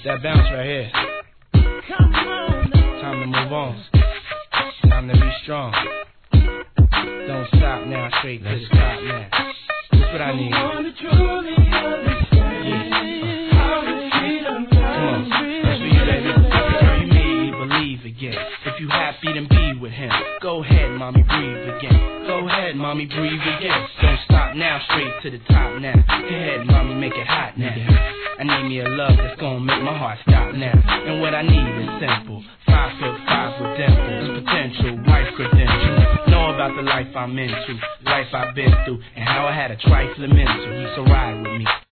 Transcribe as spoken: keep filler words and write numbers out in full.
That bounce right here. Time to move on. Time to be strong. Don't stop now, straight to the top now. That's what I need. Yeah. Come on, that's for you, baby. Girl, you made me believe again. If you happy, then be with him. Go ahead, mommy, breathe again. Go ahead, mommy, breathe again. Don't stop now, straight to the top now. Go ahead, mommy, make it hot now. I need me a love that's gonna make my heart stop now. And what I need is simple. Five foot five with dimples, potential wife credentials. Know about the life I'm into, life I've been through, and how I had a trifling mental. So ride with me.